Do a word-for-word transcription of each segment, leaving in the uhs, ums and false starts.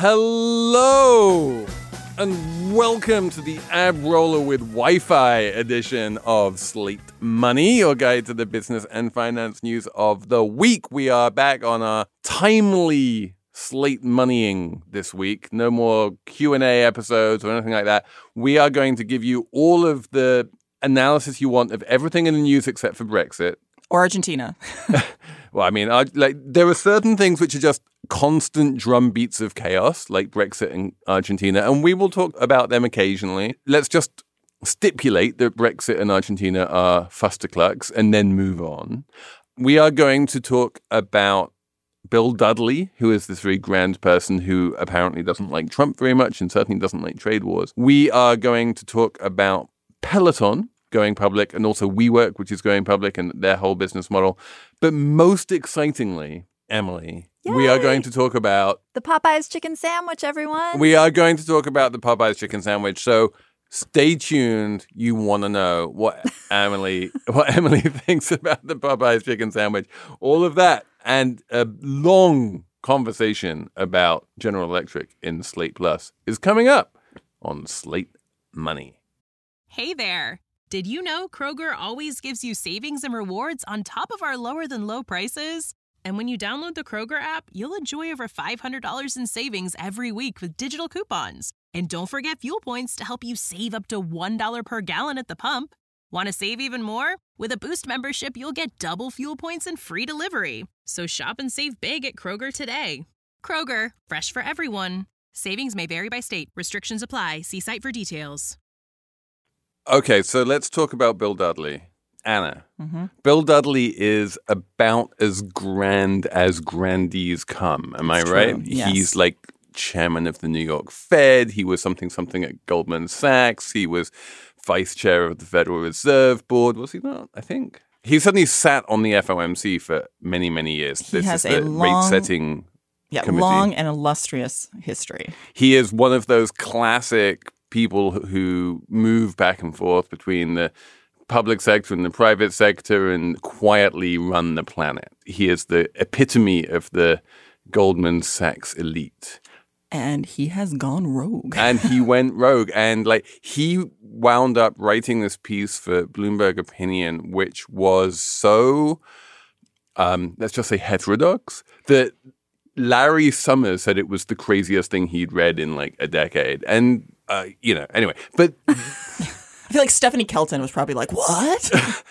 Hello, and welcome to the Ab Roller with Wi-Fi edition of Slate Money, your guide to the business and finance news of the week. We are back on our timely Slate Moneying this week. No more Q and A episodes or anything like that. We are going to give you all of the analysis you want of everything in the news except for Brexit. Or Argentina. Well, I mean, I, like there are certain things which are just constant drumbeats of chaos, like Brexit and Argentina, and we will talk about them occasionally. Let's just stipulate that Brexit and Argentina are fusterclucks and then move on. We are going to talk about Bill Dudley, who is this very grand person who apparently doesn't like Trump very much and certainly doesn't like trade wars. We are going to talk about Peloton going public and also WeWork, which is going public, and their whole business model. But most excitingly, Emily, Yay. we are going to talk about the Popeyes chicken sandwich, everyone. We are going to talk about the Popeyes chicken sandwich. So stay tuned. You want to know what Emily what Emily thinks about the Popeyes chicken sandwich. All of that and a long conversation about General Electric in Slate Plus is coming up on Slate Money. Hey there. Did you know Kroger always gives you savings and rewards on top of our lower than low prices? And when you download the Kroger app, you'll enjoy over five hundred dollars in savings every week with digital coupons. And don't forget fuel points to help you save up to one dollar per gallon at the pump. Want to save even more? With a Boost membership, you'll get double fuel points and free delivery. So shop and save big at Kroger today. Kroger, fresh for everyone. Savings may vary by state. Restrictions apply. See site for details. Okay, so let's talk about Bill Dudley. Anna, mm-hmm. Bill Dudley is about as grand as grandees come. Am That's I right? True. Yes. He's like chairman of the New York Fed. He was something, something at Goldman Sachs. He was vice chair of the Federal Reserve Board. Was he not? I think. He suddenly sat on the F O M C for many, many years. He this has is a the long, rate-setting yeah, committee. long and illustrious history. He is one of those classic people who move back and forth between the public sector and the private sector and quietly run the planet. He is the epitome of the Goldman Sachs elite. And he has gone rogue. And he went rogue. And like he wound up writing this piece for Bloomberg Opinion, which was so, um, let's just say heterodox, that Larry Summers said it was the craziest thing he'd read in like a decade. And Uh, you know, anyway, but I feel like Stephanie Kelton was probably like, what?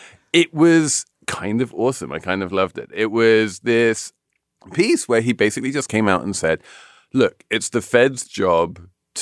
It was kind of awesome. I kind of loved it. It was this piece where he basically just came out and said, look, it's the Fed's job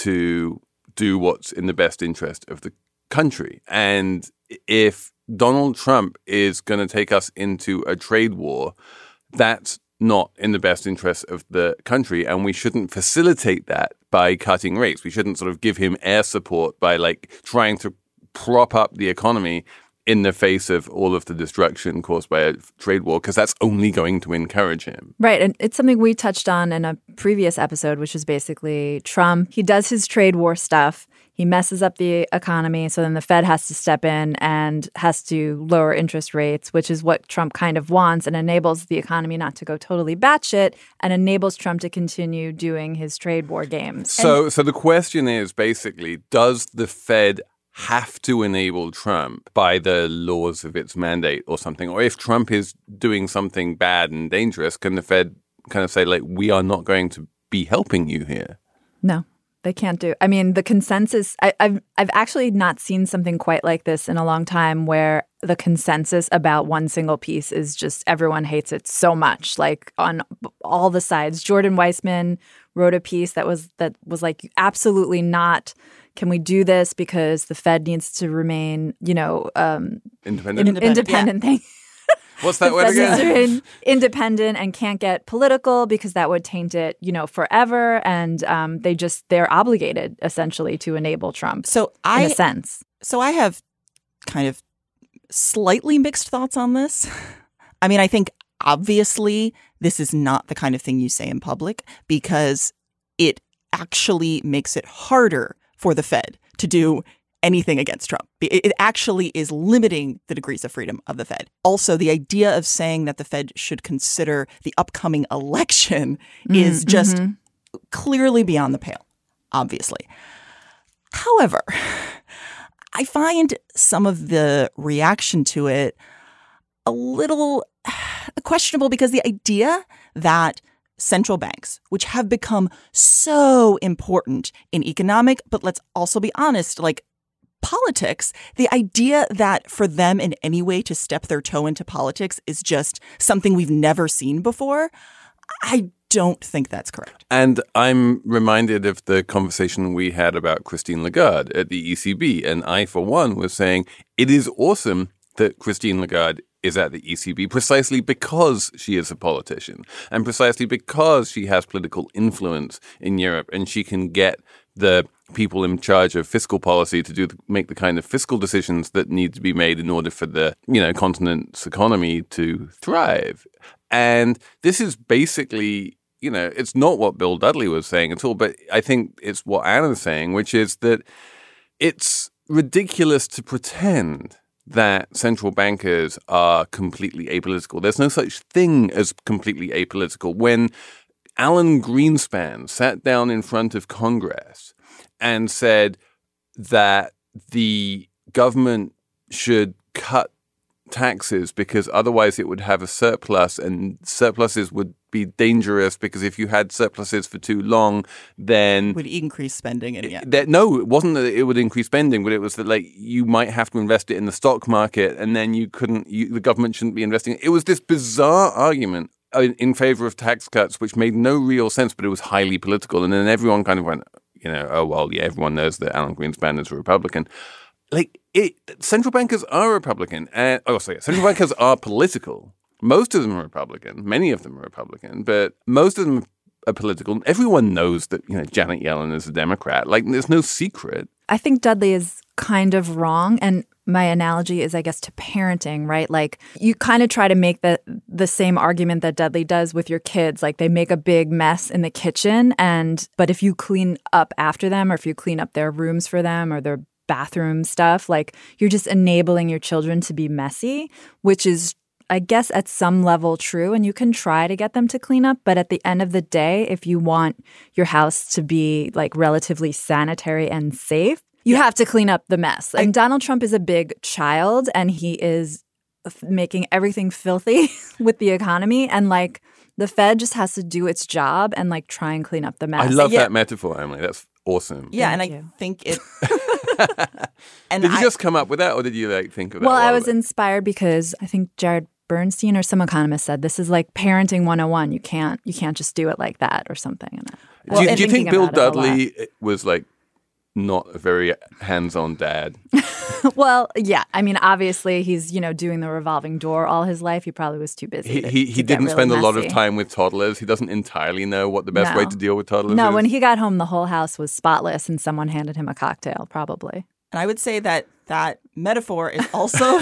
to do what's in the best interest of the country. And if Donald Trump is going to take us into a trade war, that's not in the best interest of the country, and we shouldn't facilitate that by cutting rates. We shouldn't sort of give him air support by like trying to prop up the economy in the face of all of the destruction caused by a trade war, because that's only going to encourage him. Right. And it's something we touched on in a previous episode, which is basically Trump. He does his trade war stuff. He messes up the economy. So then the Fed has to step in and has to lower interest rates, which is what Trump kind of wants, and enables the economy not to go totally batshit and enables Trump to continue doing his trade war games. So, and- so the question is basically, does the Fed have to enable Trump by the laws of its mandate or something? Or if Trump is doing something bad and dangerous, can the Fed kind of say, like, we are not going to be helping you here? No. They can't do. I mean, the consensus. I, I've I've actually not seen something quite like this in a long time, where the consensus about one single piece is just everyone hates it so much, like on all the sides. Jordan Weissman wrote a piece that was that was like, absolutely not. Can we do this because the Fed needs to remain, you know, um, independent? In, independent yeah. thing. What's that word again? In, independent and can't get political because that would taint it, you know, forever. And um, they just they're obligated essentially to enable Trump. So I, in a sense. So I have kind of slightly mixed thoughts on this. I mean, I think obviously this is not the kind of thing you say in public, because it actually makes it harder for the Fed to do anything against Trump. It actually is limiting the degrees of freedom of the Fed. Also, the idea of saying that the Fed should consider the upcoming election mm, is just mm-hmm. clearly beyond the pale, obviously. However, I find some of the reaction to it a little questionable because the idea that central banks, which have become so important in economic, but let's also be honest, like politics, the idea that for them in any way to step their toe into politics is just something we've never seen before, I don't think that's correct. And I'm reminded of the conversation we had about Christine Lagarde at the E C B. And I, for one, was saying it is awesome that Christine Lagarde is at the E C B precisely because she is a politician and precisely because she has political influence in Europe and she can get the people in charge of fiscal policy to do the, make the kind of fiscal decisions that need to be made in order for the, you know, continent's economy to thrive. And this is basically, you know, it's not what Bill Dudley was saying at all, but I think it's what Anna's saying, which is that it's ridiculous to pretend that central bankers are completely apolitical. There's no such thing as completely apolitical. When Alan Greenspan sat down in front of Congress and said that the government should cut taxes because otherwise it would have a surplus, and surpluses would be dangerous because if you had surpluses for too long, then it would increase spending. And yeah, that, no, it wasn't that it would increase spending, but it was that like you might have to invest it in the stock market, and then you couldn't. You, the government shouldn't be investing. It was this bizarre argument in, in favor of tax cuts, which made no real sense, but it was highly political. And then everyone kind of went, you know, oh well, yeah, everyone knows that Alan Greenspan is a Republican. Like, it, central bankers are Republican. And, oh, sorry, central bankers are political. Most of them are Republican. Many of them are Republican. But most of them are political. Everyone knows that, you know, Janet Yellen is a Democrat. Like, there's no secret. I think Dudley is kind of wrong. And my analogy is, I guess, to parenting, right? Like, you kind of try to make the, the same argument that Dudley does with your kids. Like, they make a big mess in the kitchen. and But if you clean up after them, or if you clean up their rooms for them or their bathroom stuff, like you're just enabling your children to be messy, which is, I guess, at some level true. And you can try to get them to clean up. But at the end of the day, if you want your house to be like relatively sanitary and safe, you have to clean up the mess. And I, Donald Trump is a big child, and he is f- making everything filthy with the economy. And like the Fed just has to do its job and like try and clean up the mess. I love yeah. that metaphor, Emily. That's awesome. Yeah, Thank and you. I think it. and did you I, just come up with that, or did you like think of that? Well, I was ago? inspired because I think Jared Bernstein or some economist said this is like parenting one oh one. You can't you can't just do it like that or something. And I, do you, well, do you think Bill about it a lot. Dudley was like not a very hands-on dad? Well, yeah. I mean, obviously, he's, you know, doing the revolving door all his life. He probably was too busy. He to, he, to he get didn't really spend a lot of messy. time with toddlers. He doesn't entirely know what the best No. way to deal with toddlers No, is. when he got home, the whole house was spotless and someone handed him a cocktail, probably. And I would say that that metaphor is also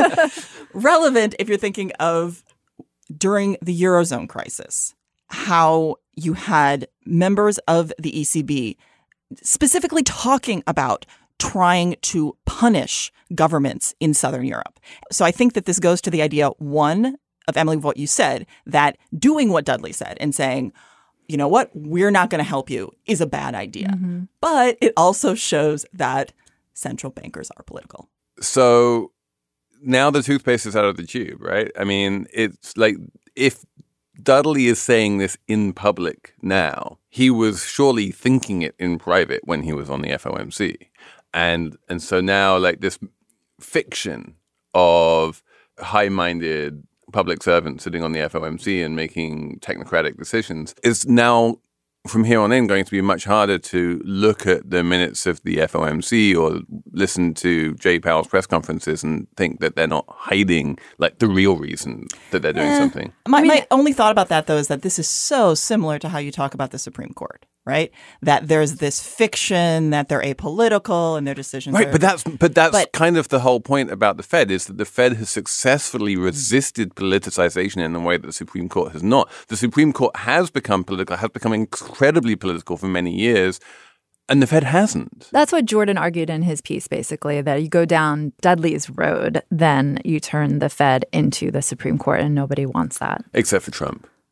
relevant if you're thinking of during the Eurozone crisis, how you had members of the E C B specifically talking about trying to punish governments in Southern Europe. So I think that this goes to the idea, one, of Emily, what you said, that doing what Dudley said and saying, you know what, we're not going to help you is a bad idea. Mm-hmm. But it also shows that central bankers are political. So now the toothpaste is out of the tube, right? I mean, it's like if Dudley is saying this in public now, he was surely thinking it in private when he was on the F O M C. And and so now, like, this fiction of high-minded public servants sitting on the F O M C and making technocratic decisions is now, from here on in, going to be much harder to look at the minutes of the F O M C or listen to Jay Powell's press conferences and think that they're not hiding, like, the real reason that they're doing Eh. something. My, I mean, my only thought about that, though, is that this is so similar to how you talk about the Supreme Court, right? That there's this fiction that they're apolitical and their decisions Right, are... but that's but that's But- kind of the whole point about the Fed is that the Fed has successfully resisted politicization in a way that the Supreme Court has not. The Supreme Court has become political, has become incredibly political for many years, and the Fed hasn't. That's what Jordan argued in his piece, basically, that you go down Dudley's road, then you turn the Fed into the Supreme Court, and nobody wants that. Except for Trump.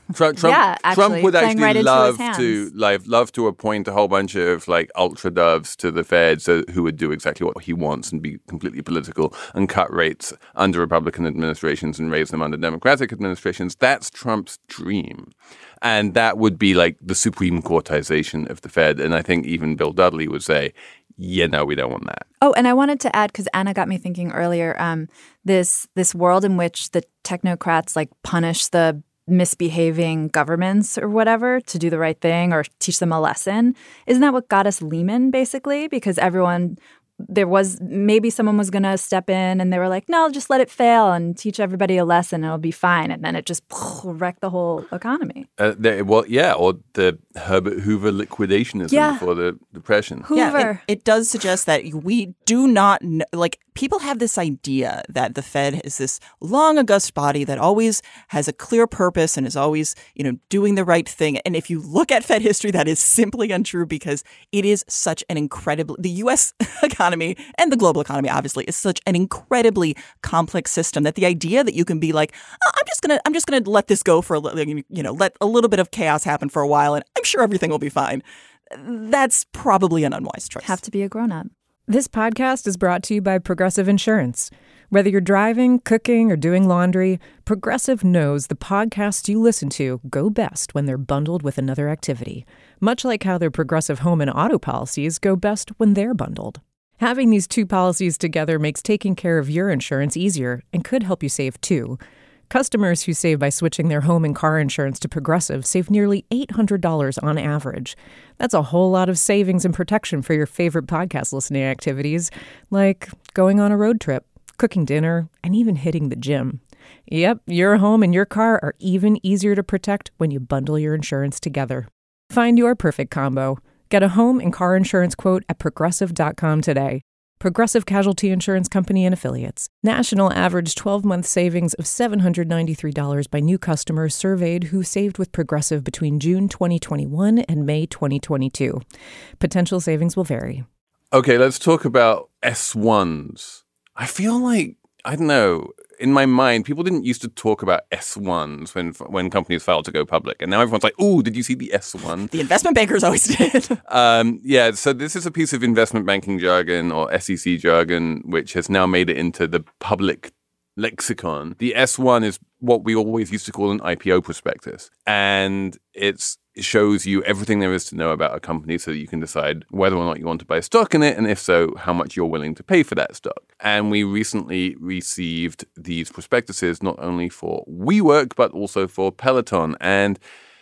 Trump, Trump, Yeah, actually, Trump would playing actually right into his love hands. to like love to appoint a whole bunch of like ultra doves to the Fed, so who would do exactly what he wants and be completely political and cut rates under Republican administrations and raise them under Democratic administrations. That's Trump's dream, and that would be like the Supreme Courtization of the Fed. And I think even Bill Dudley would say, yeah, no, we don't want that. Oh, and I wanted to add, because Anna got me thinking earlier, um, this this world in which the technocrats like punish the misbehaving governments or whatever to do the right thing or teach them a lesson. Isn't that what got us Lehman, basically? Because everyone, there was, maybe someone was going to step in and they were like, no, just let it fail and teach everybody a lesson and it'll be fine. And then it just wrecked the whole economy. Uh, they, well, yeah, or the Herbert Hoover liquidationism Yeah. for the Depression. Hoover. Yeah, it, it does suggest that we do not know, like people have this idea that the Fed is this long, august body that always has a clear purpose and is always, you know, doing the right thing. And if you look at Fed history, that is simply untrue because it is such an incredible, the U S economy and the global economy, obviously, is such an incredibly complex system that the idea that you can be like, oh, I'm just going to, I'm just going to let this go for a little, you know, let a little bit of chaos happen for a while and I'm sure everything will be fine. That's probably an unwise choice. Have to be a grown-up. This podcast is brought to you by Progressive Insurance. Whether you're driving, cooking, or doing laundry, Progressive knows the podcasts you listen to go best when they're bundled with another activity, much like how their Progressive home and auto policies go best when they're bundled. Having these two policies together makes taking care of your insurance easier and could help you save too. Customers who save by switching their home and car insurance to Progressive save nearly eight hundred dollars on average. That's a whole lot of savings and protection for your favorite podcast listening activities, like going on a road trip, cooking dinner, and even hitting the gym. Yep, your home and your car are even easier to protect when you bundle your insurance together. Find your perfect combo. Get a home and car insurance quote at progressive dot com today. Progressive Casualty Insurance Company and Affiliates. National average twelve-month savings of seven hundred ninety-three dollars by new customers surveyed who saved with Progressive between June twenty twenty-one and May twenty twenty-two. Potential savings will vary. Okay, let's talk about S ones. I feel like, I don't know, in my mind, people didn't used to talk about S ones when when companies filed to go public. And now everyone's like, oh, did you see the S one? The investment bankers always did. um, yeah, so this is a piece of investment banking jargon or S E C jargon, which has now made it into the public lexicon. The S one is what we always used to call an I P O prospectus. And it's it shows you everything there is to know about a company so that you can decide whether or not you want to buy stock in it, and if so, how much you're willing to pay for that stock. And we recently received these prospectuses not only for WeWork, but also for Peloton. And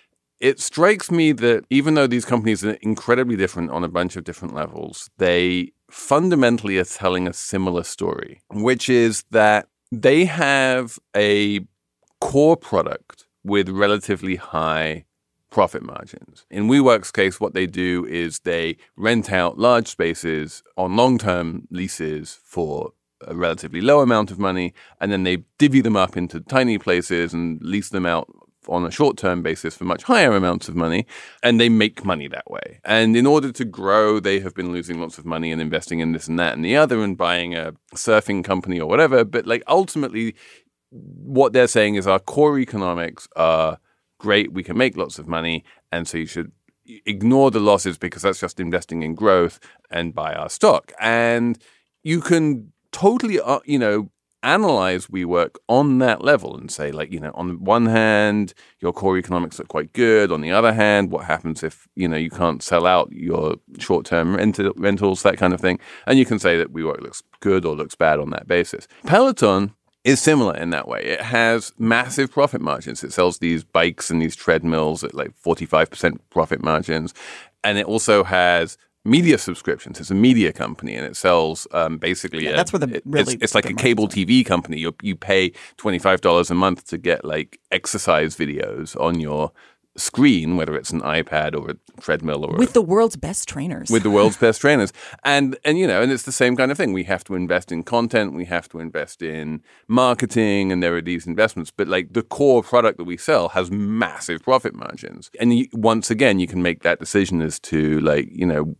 it strikes me that even though these companies are incredibly different on a bunch of different levels, they fundamentally are telling a similar story, which is that they have a core product with relatively high profit margins. In WeWork's case, what they do is they rent out large spaces on long-term leases for a relatively low amount of money, and then they divvy them up into tiny places and lease them out on a short-term basis for much higher amounts of money, and they make money that way. And in order to grow, they have been losing lots of money and investing in this and that and the other and buying a surfing company or whatever. But like ultimately, what they're saying is our core economics are great, we can make lots of money, and so you should ignore the losses because that's just investing in growth and buy our stock. And you can totally, uh, you know, analyze WeWork on that level and say, like, you know, on the one hand, your core economics look quite good. On the other hand, what happens if, you know, you can't sell out your short-term rent- rentals, that kind of thing. And you can say that WeWork looks good or looks bad on that basis. Peloton is similar in that way. It has massive profit margins. It sells these bikes and these treadmills at like forty-five percent profit margins. And it also has media subscriptions. It's a media company, and it sells um, basically. Yeah, a, that's where the really it's, it's like a cable T V company. You you pay twenty-five dollars a month to get like exercise videos on your screen, whether it's an iPad or a treadmill or with a, the world's best trainers. with the world's best trainers. And and you know, and it's the same kind of thing. We have to invest in content. We have to invest in marketing, and there are these investments. But like the core product that we sell has massive profit margins. And you, once again, you can make that decision as to like, you know,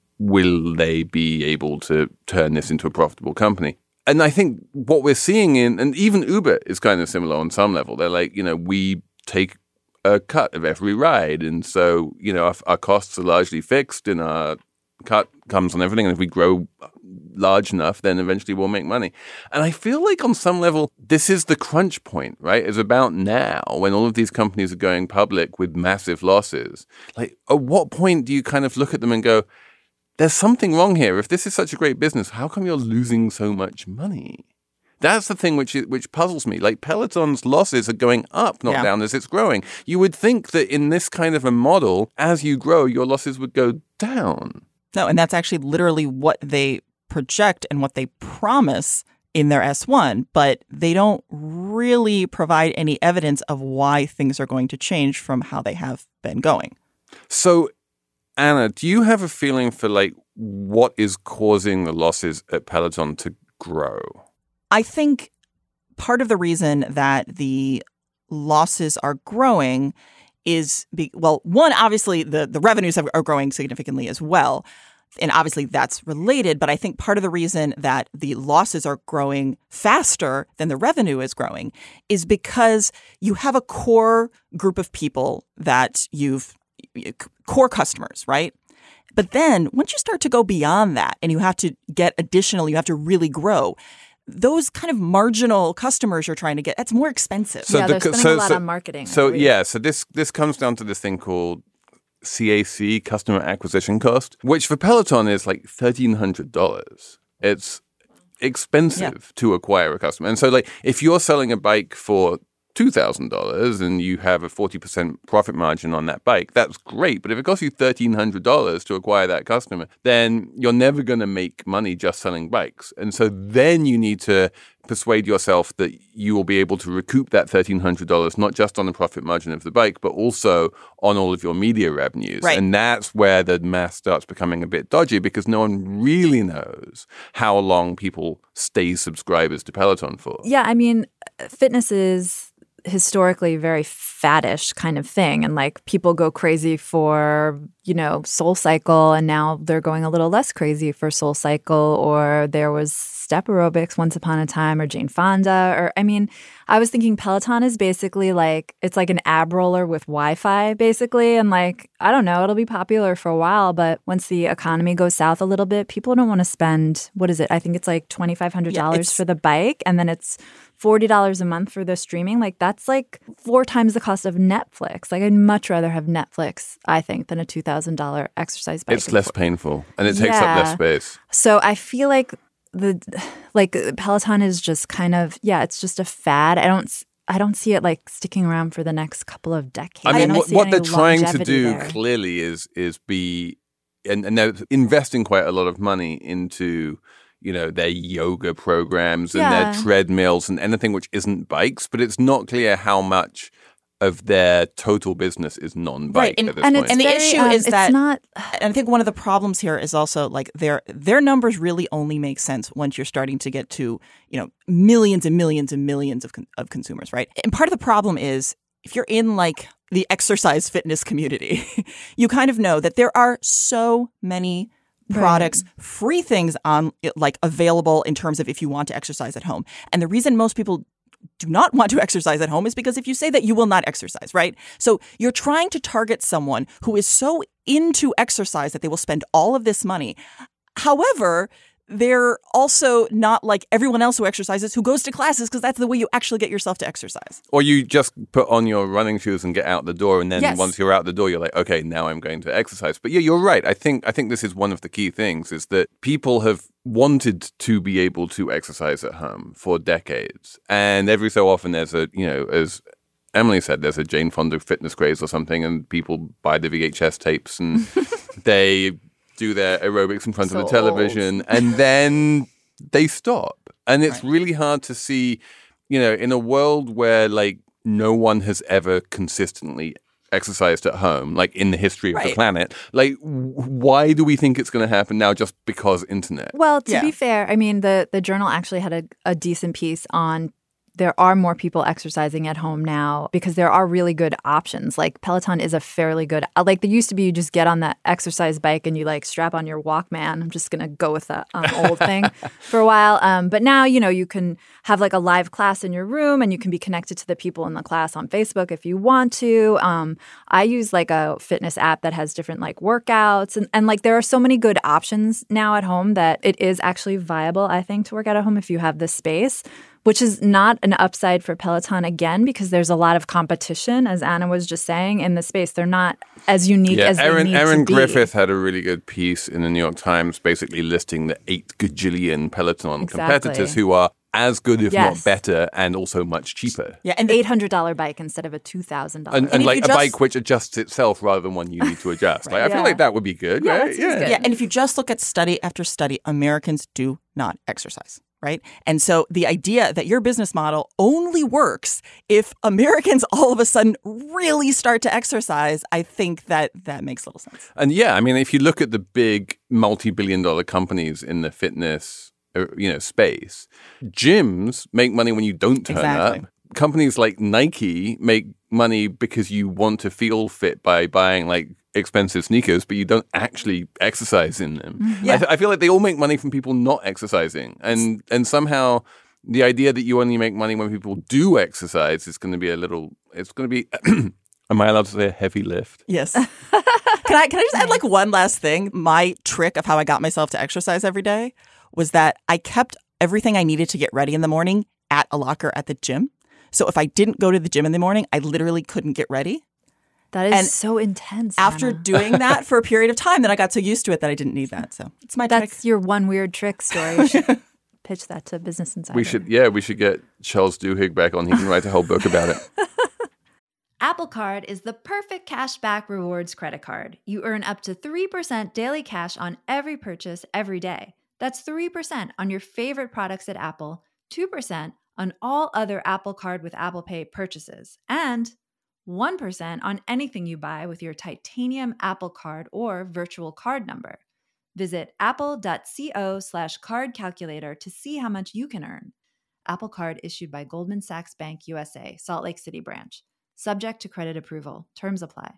will they be able to turn this into a profitable company? And I think what we're seeing in, and even Uber is kind of similar on some level. They're like, you know, we take a cut of every ride. And so, you know, our, our costs are largely fixed and our cut comes on everything. And if we grow large enough, then eventually we'll make money. And I feel like on some level, this is the crunch point, right? It's about now when all of these companies are going public with massive losses. Like, at what point do you kind of look at them and go, there's something wrong here. If this is such a great business, how come you're losing so much money? That's the thing which which puzzles me. Like Peloton's losses are going up, not yeah. down as it's growing. You would think that in this kind of a model, as you grow, your losses would go down. No, and that's actually literally what they project and what they promise in their S one, but they don't really provide any evidence of why things are going to change from how they have been going. So, Anna, do you have a feeling for like what is causing the losses at Peloton to grow? I think part of the reason that the losses are growing is, be, well, one, obviously the, the revenues have, are growing significantly as well. And obviously that's related. But I think part of the reason that the losses are growing faster than the revenue is growing is because you have a core group of people that you've core customers, right? But then once you start to go beyond that and you have to get additional, you have to really grow, those kind of marginal customers you're trying to get, that's more expensive. So yeah, the, they're spending so, a lot so, on marketing. So yeah, so this this comes down to this thing called C A C, customer acquisition cost, which for Peloton is like thirteen hundred dollars. It's expensive yeah. to acquire a customer. And so like if you're selling a bike for two thousand dollars and you have a forty percent profit margin on that bike, that's great. But if it costs you thirteen hundred dollars to acquire that customer, then you're never going to make money just selling bikes. And so then you need to persuade yourself that you will be able to recoup that thirteen hundred dollars, not just on the profit margin of the bike, but also on all of your media revenues. Right. And that's where the math starts becoming a bit dodgy because no one really knows how long people stay subscribers to Peloton for. Yeah, I mean, fitness is historically very faddish kind of thing. And like people go crazy for, you know, SoulCycle, and now they're going a little less crazy for SoulCycle, or there was step aerobics once upon a time, or Jane Fonda, or I mean, I was thinking Peloton is basically like, it's like an ab roller with Wi-Fi basically. And like, I don't know, it'll be popular for a while, but once the economy goes south a little bit, people don't want to spend, what is it? I think it's like twenty-five hundred dollars yeah, for the bike. And then it's forty dollars a month for the streaming. Like that's like four times the cost of Netflix. Like I'd much rather have Netflix, I think, than a two thousand dollars exercise bike. It's less painful and it takes yeah. up less space. So I feel like the like Peloton is just kind of, yeah, it's just a fad. I don't I don't see it like sticking around for the next couple of decades. I mean, I what, what they're trying to do there. clearly is is be, and, and they're investing quite a lot of money into, you know, their yoga programs and yeah. their treadmills and anything which isn't bikes, but it's not clear how much of their total business is non-bike right. and, at this and point. And the very, issue um, is that, not... and I think one of the problems here is also like their their numbers really only make sense once you're starting to get to, you know, millions and millions and millions of con- of consumers, right? And part of the problem is if you're in like the exercise fitness community, you kind of know that there are so many products, right. free things on like available in terms of if you want to exercise at home. And the reason most people do not want to exercise at home is because if you say that, you will not exercise, right? So you're trying to target someone who is so into exercise that they will spend all of this money. However, they're also not like everyone else who exercises who goes to classes because that's the way you actually get yourself to exercise. Or you just put on your running shoes and get out the door, and then yes. once you're out the door, you're like, okay, now I'm going to exercise. But yeah, you're right. I think I think this is one of the key things is that people have wanted to be able to exercise at home for decades. And every so often there's a, you know, as Emily said, there's a Jane Fonda fitness craze or something, and people buy the V H S tapes and they do their aerobics in front so of the television old. And then they stop. And it's right. really hard to see, you know, in a world where like no one has ever consistently exercised at home, like in the history of right. the planet, like w- why do we think it's going to happen now just because internet? Well, to yeah. be fair, I mean, the, the Journal actually had a, a decent piece on there are more people exercising at home now because there are really good options. Like Peloton is a fairly good, like there used to be you just get on that exercise bike and you like strap on your Walkman. I'm just going to go with the um, old thing for a while. Um, but now, you know, you can have like a live class in your room and you can be connected to the people in the class on Facebook if you want to. Um, I use like a fitness app that has different like workouts and, and like there are so many good options now at home that it is actually viable, I think, to work out at home if you have the space. Which is not an upside for Peloton, again, because there's a lot of competition, as Anna was just saying, in the space. They're not as unique yeah, as they Aaron, need Aaron to be. Griffith had a really good piece in the New York Times basically listing the eight gajillion Peloton Exactly. competitors who are as good, if Yes. not better, and also much cheaper. Yeah, and the, eight hundred dollars bike instead of a two thousand dollars. And, and if like you a just- bike which adjusts itself rather than one you need to adjust. Like I feel Yeah. like that would be good, Yeah, right? that seems good. yeah, and if you just look at study after study, Americans do not exercise. Right. And so the idea that your business model only works if Americans all of a sudden really start to exercise, I think that that makes little sense. And yeah, I mean, if you look at the big multi-billion dollar companies in the fitness, uh, you know, space, gyms make money when you don't turn Exactly. up. Companies like Nike make money because you want to feel fit by buying like expensive sneakers, but you don't actually exercise in them. Yeah. I, th- I feel like they all make money from people not exercising, and and somehow the idea that you only make money when people do exercise is going to be a little. It's going to be. Am I allowed to say a heavy lift? Yes. Can I can I just add like one last thing? My trick of how I got myself to exercise every day was that I kept everything I needed to get ready in the morning at a locker at the gym. So if I didn't go to the gym in the morning, I literally couldn't get ready. That is and so intense. After Anna. doing that for a period of time, then I got so used to it that I didn't need that. So it's my That's trick. your one weird trick story. You should pitch that to Business Insider. We should, yeah, we should get Charles Duhigg back on. He can write a whole book about it. Apple Card is the perfect cashback rewards credit card. You earn up to three percent daily cash on every purchase every day. That's three percent on your favorite products at Apple, two percent on all other Apple Card with Apple Pay purchases, and one percent on anything you buy with your titanium Apple Card or virtual card number. Visit apple.co slash card calculator to see how much you can earn. Apple Card issued by Goldman Sachs Bank U S A, Salt Lake City branch. Subject to credit approval. Terms apply.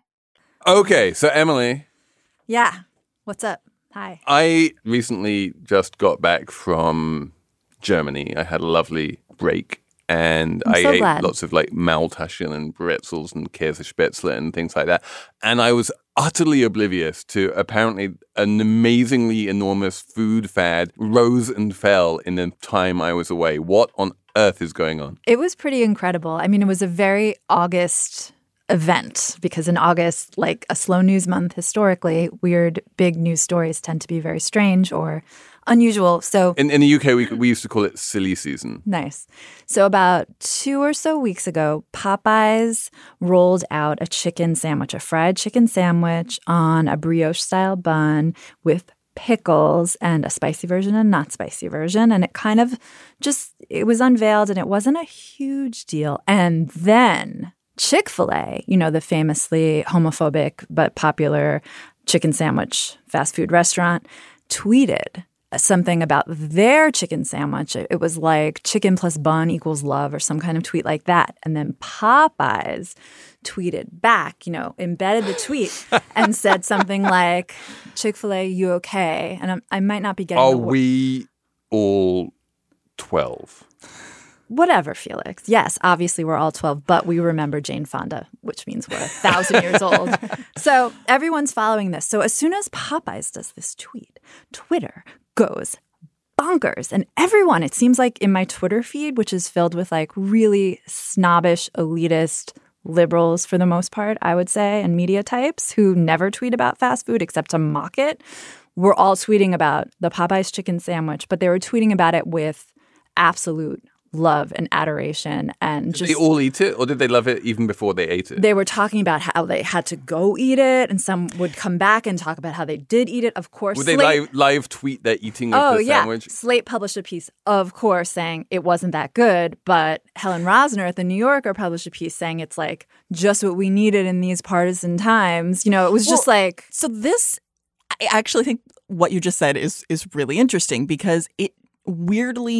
Okay, so Emily, Yeah. What's up? Hi. I recently just got back from Germany. I had a lovely break. And I'm I so ate glad. lots of like Maultaschen and pretzels and Käsespätzle and things like that. And I was utterly oblivious to apparently an amazingly enormous food fad rose and fell in the time I was away. What on earth is going on? It was pretty incredible. I mean, it was a very August event because in August, like a slow news month historically, weird big news stories tend to be very strange or unusual. So In, in the U K, we, we used to call it silly season. nice. So about two or so weeks ago, Popeyes rolled out a chicken sandwich, a fried chicken sandwich on a brioche-style bun with pickles and a spicy version and not spicy version. And it kind of just, it was unveiled and it wasn't a huge deal. And then Chick-fil-A, you know, the famously homophobic but popular chicken sandwich fast food restaurant, tweeted something about their chicken sandwich. It was like chicken plus bun equals love or some kind of tweet like that. And then Popeyes tweeted back, you know, embedded the tweet and said something like, Chick-fil-A, you okay? And I'm, I might not be getting Are the wo- we all twelve? Whatever, Felix. Yes, obviously we're all twelve, but we remember Jane Fonda, which means we're a thousand years old. So everyone's following this. So as soon as Popeyes does this tweet, Twitter goes bonkers. And everyone, it seems like in my Twitter feed, which is filled with like really snobbish, elitist liberals for the most part, I would say, and media types who never tweet about fast food except to mock it, were all tweeting about the Popeyes chicken sandwich, but they were tweeting about it with absolute love and adoration and Did just they all eat it, or did they love it even before they ate it? they were talking about how they had to go eat it, and some would come back and talk about how they did eat it. Of course, Would they Slate- live, live tweet their eating of Oh the yeah, sandwich? Slate published a piece, of course, saying it wasn't that good. But Helen Rosner at the New Yorker published a piece saying it's like just what we needed in these partisan times. You know, it was just Well, like So this, I actually think what you just said is is really interesting because it weirdly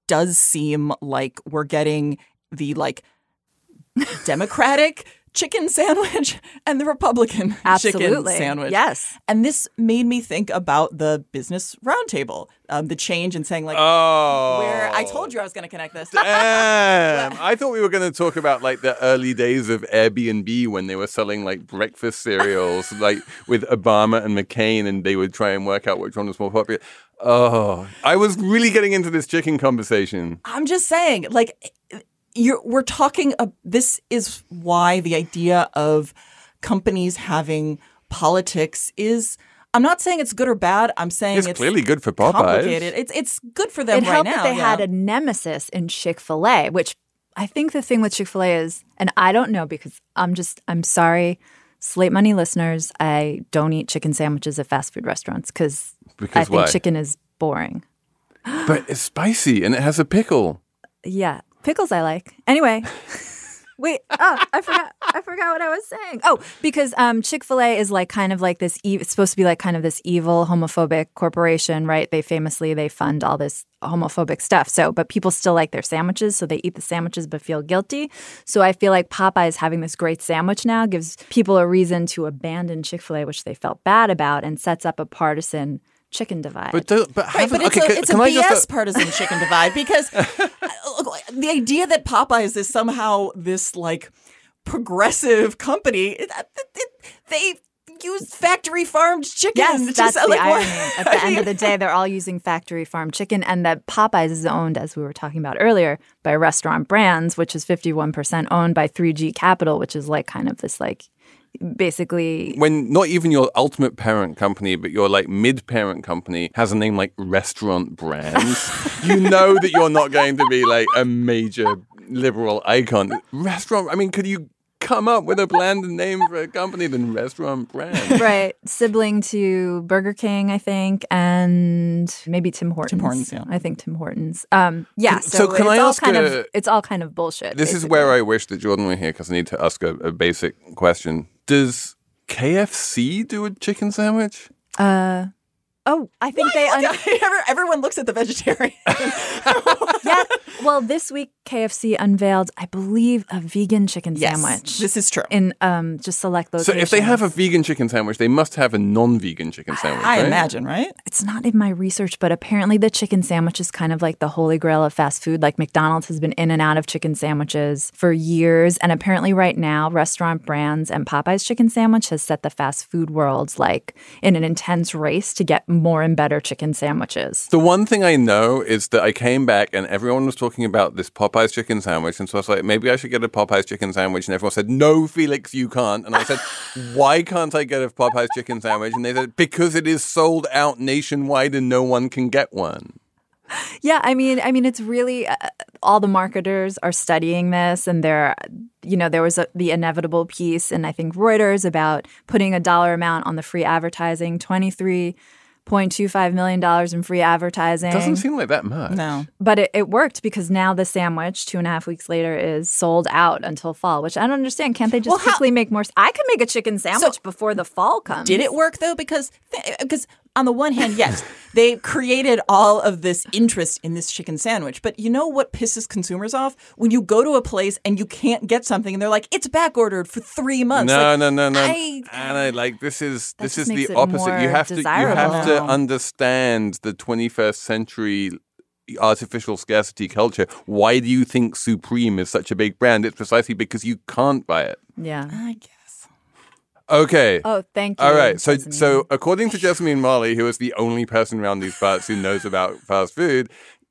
does seem like we're getting the like Democratic chicken sandwich and the Republican Absolutely. chicken sandwich. Yes. And this made me think about the Business Roundtable, um, the change in saying like, Oh. where I told you I was going to connect this. Damn. I thought we were going to talk about like the early days of Airbnb when they were selling like breakfast cereals, like with Obama and McCain, and they would try and work out which one was more popular. Oh, I was really getting into this chicken conversation. I'm just saying, like, you're, we're talking. Uh, this is why the idea of companies having politics is. I'm not saying it's good or bad. I'm saying It's, it's, clearly good for Popeyes. complicated. It's it's good for them It right helped now. that they yeah. had a nemesis in Chick-fil-A, which I think the thing with Chick-fil-A is, and I don't know because I'm just, I'm sorry, Slate Money listeners, I don't eat chicken sandwiches at fast food restaurants because I Because think why? chicken is boring. But it's spicy and it has a pickle. Yeah. Pickles I like. Anyway. Wait, oh, I forgot I forgot what I was saying. Oh, because um, Chick-fil-A is like kind of like this, e- it's supposed to be like kind of this evil homophobic corporation, right? They famously, they fund all this homophobic stuff. So, but people still like their sandwiches, so they eat the sandwiches but feel guilty. So I feel like Popeyes having this great sandwich now gives people a reason to abandon Chick-fil-A, which they felt bad about, and sets up a partisan chicken divide. But do, but Right, haven't- but it's okay, a, can- it's can a I B S just, uh, partisan chicken divide because uh, look, the idea that Popeyes is somehow this like progressive company, it, it, it, they use factory farmed chicken. Yes, It's that's just, the like, what- irony. At the end of the day, they're all using factory farm chicken, and that Popeyes is owned, as we were talking about earlier, by Restaurant Brands, which is fifty-one percent owned by three G Capital, which is like kind of this like basically when not even your ultimate parent company, but your like mid-parent company has a name like Restaurant Brands, you know that you're not going to be like a major liberal icon. Restaurant, I mean, could you come up with a blander name for a company than Restaurant Brands? right sibling to Burger King, I think, and maybe Tim Hortons. Tim Hortons, yeah. I think Tim Hortons. Um, yeah. Can- So, so can it's I all ask kind a- of it's all kind of bullshit. This is basically. where I wish that Jordan were here because I need to ask a, a basic question. Does K F C do a chicken sandwich? Uh, oh, I think they. Un- Every- Everyone looks at the vegetarian. yeah. Well, this week K F C unveiled, I believe, a vegan chicken Yes, sandwich. this is true. in um, just select So locations. if they have a vegan chicken sandwich, they must have a non-vegan chicken sandwich, I right? imagine, right? It's not in my research, but apparently the chicken sandwich is kind of like the holy grail of fast food. Like McDonald's has been in and out of chicken sandwiches for years. And apparently right now, Restaurant Brands and Popeye's chicken sandwich has set the fast food world like in an intense race to get more and better chicken sandwiches. The one thing I know is that I came back and everyone was talking about this Popeye's chicken sandwich. And so I was like, maybe I should get a Popeye's chicken sandwich. And everyone said, no, Felix, you can't. And I said, why can't I get a Popeye's chicken sandwich? And they said, because it is sold out nationwide and no one can get one. Yeah, I mean, I mean, it's really uh, all the marketers are studying this, and there, you know, there was a, the inevitable piece, and I think Reuters about putting a dollar amount on the free advertising, twenty-three point two five million dollars in free advertising. Doesn't seem like that much. No. But it, it worked because now the sandwich, two and a half weeks later, is sold out until fall, which I don't understand. Can't they just Well, how- quickly make more? I could make a chicken sandwich before the fall comes. Did it work though? Because because on the one hand, yes, they created all of this interest in this chicken sandwich. But you know what pisses consumers off? When you go to a place and you can't get something and they're like, it's back ordered for three months. No, Like, no, no, no. I- Anna, like this is That this just is makes the it opposite. You more have to you desirable. have to No. understand the twenty-first century artificial scarcity culture. Why do you think Supreme is such a big brand? It's precisely because you can't buy it. Yeah. I guess. Okay. Oh, thank you. All right. So, Jessamine. so according to Jessamine Marley, who is the only person around these parts who knows about fast food,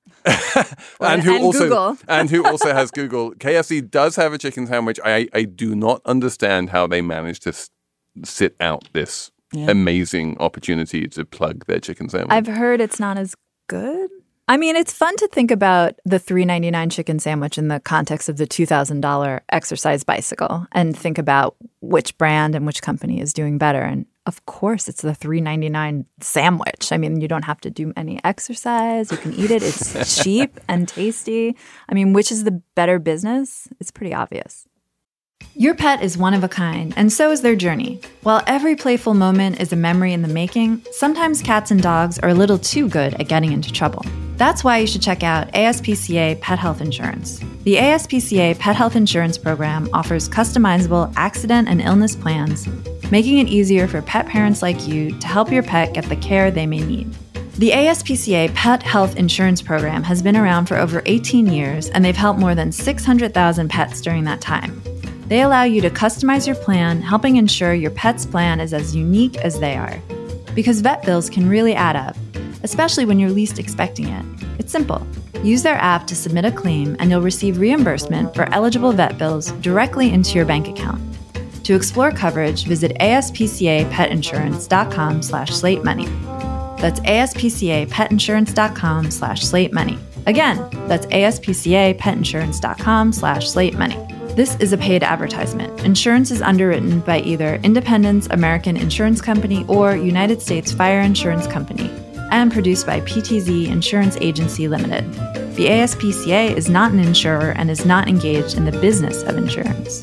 and who and also Google. and who also has Google, K F C does have a chicken sandwich. I I do not understand how they managed to s- sit out this Yeah. amazing opportunity to plug their chicken sandwich. I've heard it's not as good. I mean, it's fun to think about the three ninety-nine chicken sandwich in the context of the two thousand dollars exercise bicycle and think about which brand and which company is doing better. And of course, it's the three ninety-nine sandwich. I mean, you don't have to do any exercise. You can eat it. It's cheap and tasty. I mean, which is the better business? It's pretty obvious. Your pet is one of a kind, and so is their journey. While every playful moment is a memory in the making, sometimes cats and dogs are a little too good at getting into trouble. That's why you should check out A S P C A Pet Health Insurance. The A S P C A Pet Health Insurance Program offers customizable accident and illness plans, making it easier for pet parents like you to help your pet get the care they may need. The A S P C A Pet Health Insurance Program has been around for over eighteen years, and they've helped more than six hundred thousand pets during that time. They allow you to customize your plan, helping ensure your pet's plan is as unique as they are. Because vet bills can really add up, especially when you're least expecting it. It's simple. Use their app to submit a claim, and you'll receive reimbursement for eligible vet bills directly into your bank account. To explore coverage, visit aspcapetinsurance.com slash slate money. That's aspcapetinsurance.com slash slate money. Again, that's aspcapetinsurance.com slash slate money. This is a paid advertisement. Insurance is underwritten by either Independence American Insurance Company or United States Fire Insurance Company and produced by P T Z Insurance Agency Limited. The A S P C A is not an insurer and is not engaged in the business of insurance.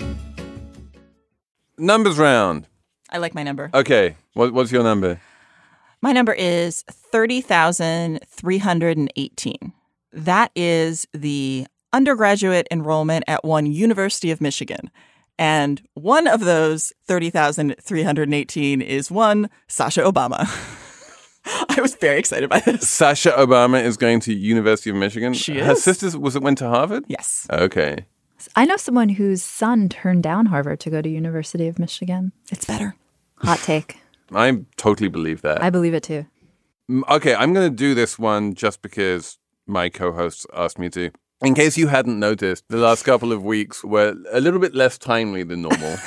Numbers round. I like my number. Okay. What, what's your number? My number is thirty thousand three hundred eighteen. That is the undergraduate enrollment at one University of Michigan. And one of those thirty thousand three hundred eighteen is one Sasha Obama. I was very excited by this. Sasha Obama is going to University of Michigan. She is. Her sister, was it went to Harvard? Yes. Okay. I know someone whose son turned down Harvard to go to University of Michigan. It's better. Hot take. I totally believe that. I believe it too. Okay, I'm going to do this one just because my co-hosts asked me to. In case you hadn't noticed, the last couple of weeks were a little bit less timely than normal,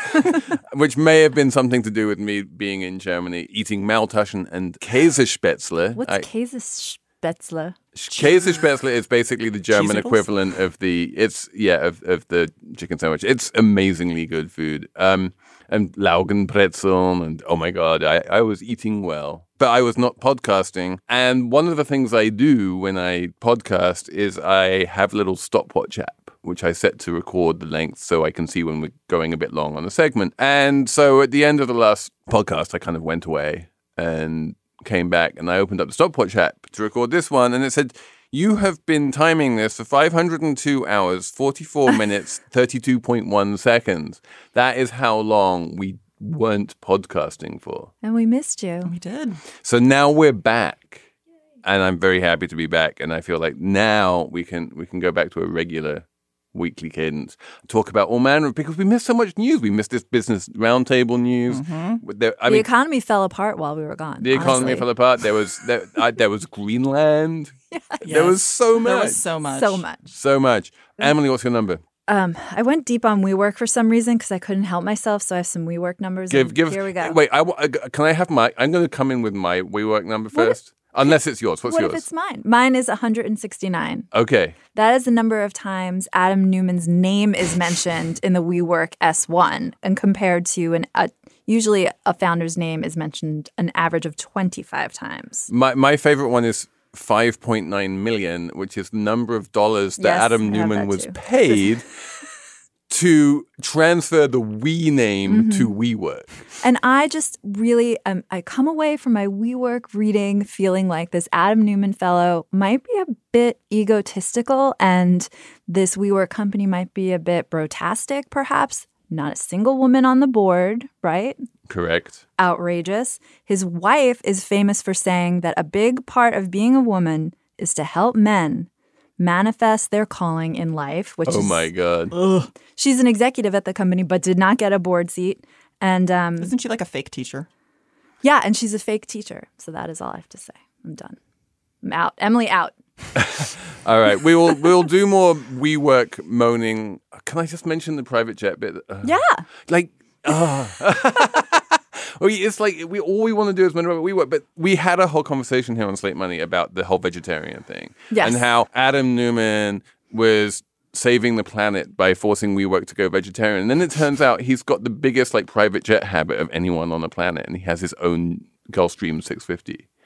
which may have been something to do with me being in Germany, eating Maultaschen and Käsespätzle. What's I, Käsespätzle? Käsespätzle is basically the German Cheesicles? equivalent of the it's yeah of, of the chicken sandwich. It's amazingly good food. Um, and Laugenbrezel and oh my god, I, I was eating well, but I was not podcasting. And one of the things I do when I podcast is I have a little stopwatch app, which I set to record the length so I can see when we're going a bit long on a segment. And so at the end of the last podcast, I kind of went away and came back and I opened up the stopwatch app to record this one. And it said, you have been timing this for five hundred two hours, forty-four minutes, thirty-two point one seconds. That is how long we weren't podcasting for. And we missed you. We did. So now we're back. And I'm very happy to be back. And I feel like now we can we can go back to a regular weekly cadence, talk about all manner of, because we missed so much news. We missed this business roundtable news. Mm-hmm. There, I the mean, economy fell apart while we were gone. the economy honestly. fell apart. There was there, I, there was Greenland. Yes. There was so much. There was so much. So much. So much. Emily, what's your number? Um, I went deep on WeWork for some reason because I couldn't help myself. So I have some WeWork numbers. Give and give. Here we go. Wait, I, I- can I have my? I'm going to come in with my WeWork number first, unless it's yours. What's what yours? if it's mine? Mine is one hundred sixty-nine. Okay. That is the number of times Adam Newman's name is mentioned in the WeWork S one, and compared to an a, usually a founder's name is mentioned an average of twenty-five times. My my favorite one is five point nine million, which is the number of dollars that Yes, Adam I have Newman that was too. paid to transfer the We name Mm-hmm. to WeWork. And I just really, um, I come away from my WeWork reading feeling like this Adam Newman fellow might be a bit egotistical and this WeWork company might be a bit brotastic, perhaps. Not a single woman on the board, right? Correct. Outrageous. His wife is famous for saying that a big part of being a woman is to help men manifest their calling in life, which Oh is my God. she's an executive at the company but did not get a board seat. And um, Isn't she like a fake teacher? yeah, and she's a fake teacher. So that is all I have to say. I'm done. I'm out. Emily out. All right. We will we'll do more WeWork moaning. Can I just mention the private jet bit? Uh, Yeah. Like, oh. Well, it's like we all we want to do is moan about WeWork, but we had a whole conversation here on Slate Money about the whole vegetarian thing. Yes. And how Adam Newman was saving the planet by forcing WeWork to go vegetarian. And then it turns out he's got the biggest like private jet habit of anyone on the planet, and he has his own Gulfstream six fifty.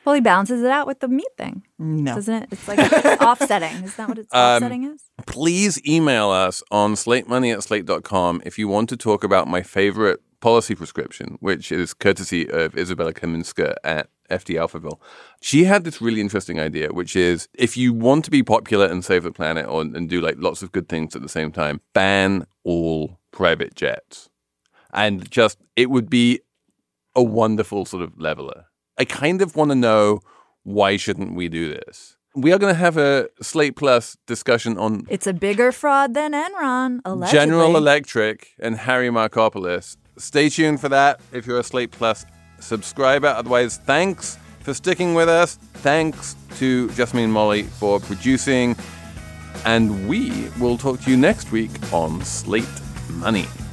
Well, he balances it out with the meat thing. No. Doesn't it? It's like offsetting. Isn't that what it's Um, offsetting is? Please email us on slatemoney at slate dot com if you want to talk about my favorite policy prescription, which is courtesy of Isabella Kaminska at F D Alphaville. She had this really interesting idea, which is if you want to be popular and save the planet or, and do like lots of good things at the same time, ban all private jets. And just, it would be a wonderful sort of leveler. I kind of want to know, why shouldn't we do this? We are going to have a Slate Plus discussion on It's a bigger fraud than Enron, allegedly. General Electric and Harry Markopolis. Stay tuned for that if you're a Slate Plus subscriber. Otherwise, thanks for sticking with us. Thanks to Jasmine Molly for producing. And we will talk to you next week on Slate Money.